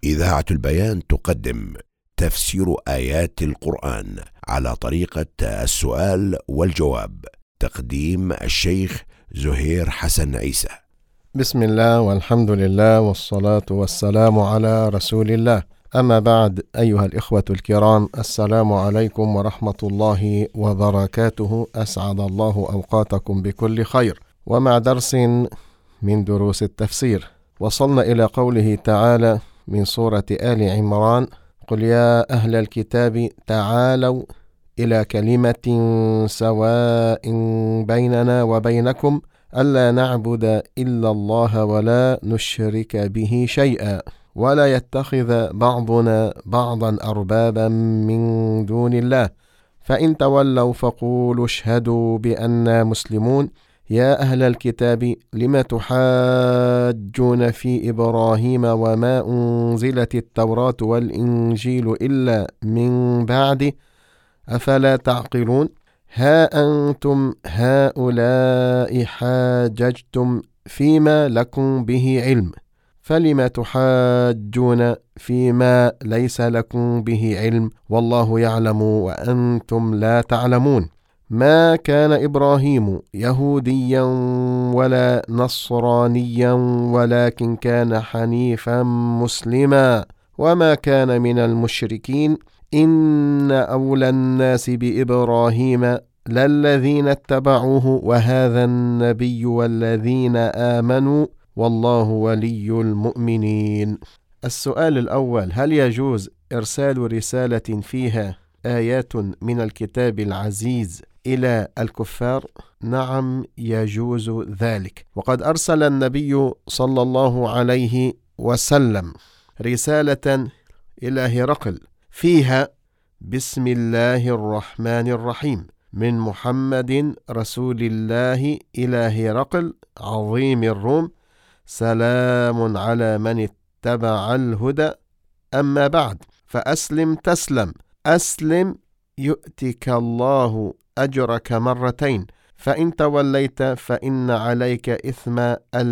إذاعة البيان تقدم تفسير آيات القرآن على طريقة السؤال والجواب. تقديم الشيخ زهير حسن عيسى. بسم الله والحمد لله والصلاة والسلام على رسول الله. أما بعد، أيها الإخوة الكرام، السلام عليكم ورحمة الله وبركاته. أسعد الله أوقاتكم بكل خير، ومع درس من دروس التفسير. وصلنا إلى قوله تعالى من سورة آل عمران: قل يا أهل الكتاب تعالوا إلى كلمة سواء بيننا وبينكم ألا نعبد إلا الله ولا نشرك به شيئا ولا يتخذ بعضنا بعضا أربابا من دون الله فإن تولوا فقولوا اشهدوا بأننا مسلمون. يا أهل الكتاب لم تحاجون في إبراهيم وما أنزلت التوراة والإنجيل إلا من بعده أفلا تعقلون؟ ها أنتم هؤلاء حاججتم فيما لكم به علم فلم تحاجون فيما ليس لكم به علم والله يعلم وأنتم لا تعلمون. ما كان إبراهيم يهوديا ولا نصرانيا ولكن كان حنيفا مسلما وما كان من المشركين. إن أولى الناس بإبراهيم للذين اتبعوه وهذا النبي والذين آمنوا والله ولي المؤمنين. السؤال الأول: هل يجوز إرسال رسالة فيها آيات من الكتاب العزيز إلى الكفار؟ نعم، يجوز ذلك. وقد أرسل النبي صلى الله عليه وسلم رسالة إلى هرقل فيها: بسم الله الرحمن الرحيم، من محمد رسول الله إلى هرقل عظيم الروم، سلام على من اتبع الهدى، أما بعد فأسلم تسلم، أسلم يؤتك الله أجرك مرتين، فإن توليت فإن عليك إثم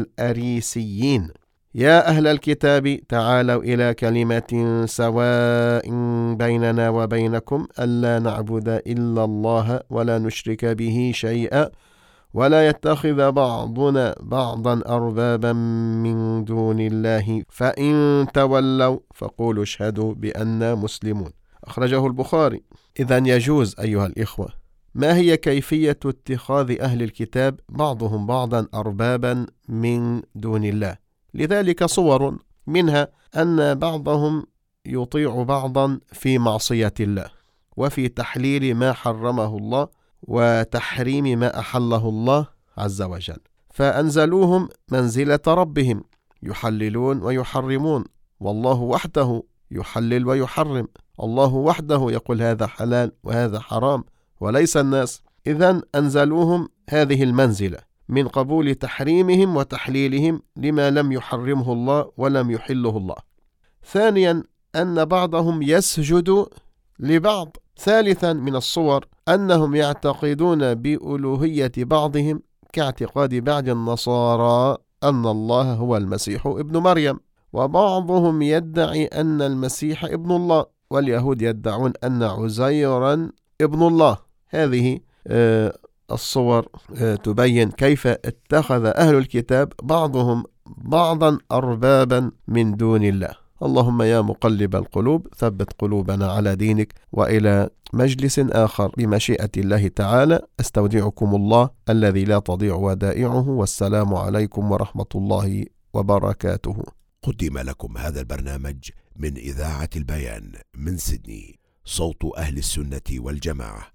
الأريسيين. يا أهل الكتاب تعالوا إلى كلمة سواء بيننا وبينكم ألا نعبد إلا الله ولا نشرك به شيئا ولا يتخذ بعضنا بعضا أربابا من دون الله فإن تولوا فقولوا اشهدوا بأننا مسلمون. أخرجه البخاري. إذن يجوز أيها الإخوة. ما هي كيفية اتخاذ أهل الكتاب بعضهم بعضا أربابا من دون الله؟ لذلك صور، منها أن بعضهم يطيع بعضا في معصية الله وفي تحليل ما حرمه الله وتحريم ما أحله الله عز وجل، فأنزلوهم منزلة ربهم، يحللون ويحرمون، والله وحده يحلل ويحرم، الله وحده يقول هذا حلال وهذا حرام وليس الناس. إذن أنزلوهم هذه المنزلة من قبول تحريمهم وتحليلهم لما لم يحرمه الله ولم يحله الله. ثانيا، أن بعضهم يسجد لبعض. ثالثا من الصور أنهم يعتقدون بألوهية بعضهم كاعتقاد بعض النصارى أن الله هو المسيح ابن مريم، وبعضهم يدعي أن المسيح ابن الله، واليهود يدعون أن عزيرا ابن الله. هذه الصور تبين كيف اتخذ أهل الكتاب بعضهم بعضا أربابا من دون الله. اللهم يا مقلب القلوب ثبت قلوبنا على دينك. وإلى مجلس آخر بمشيئة الله تعالى، أستودعكم الله الذي لا تضيع ودائعه، والسلام عليكم ورحمة الله وبركاته. قدم لكم هذا البرنامج من إذاعة البيان من سيدني، صوت أهل السنة والجماعة.